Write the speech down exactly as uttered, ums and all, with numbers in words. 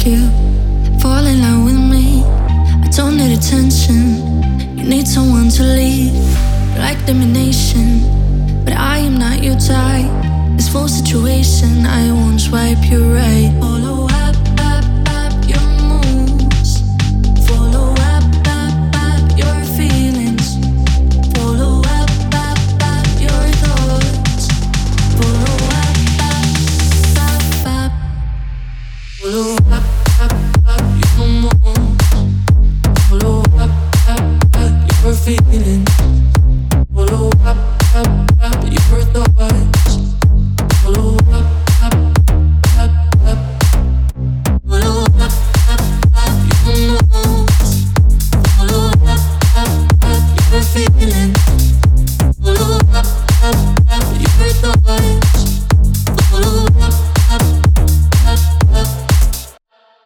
you fall in line with me. I don't need attention, you need someone to lead. Like domination, but I am not your type. This full situation, I won't swipe.